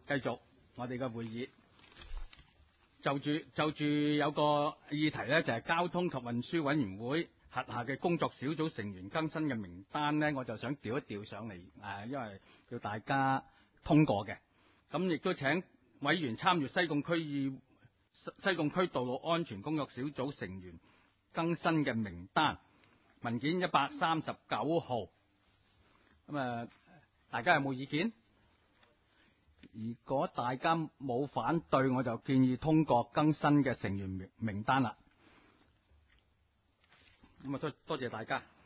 繼續我哋嘅會議，就住有個議題呢，就係交通及運輸委員會轄下嘅工作小組成員更新嘅名單呢，我就想調一調上嚟，因為要大家通過嘅。咁亦都請委員參閱西貢區道路安全工作小組成員更新嘅名單，文件139號。咁大家有冇意見？如果大家冇反對，我就建議通過更新嘅成員名單啦。咁多謝大家。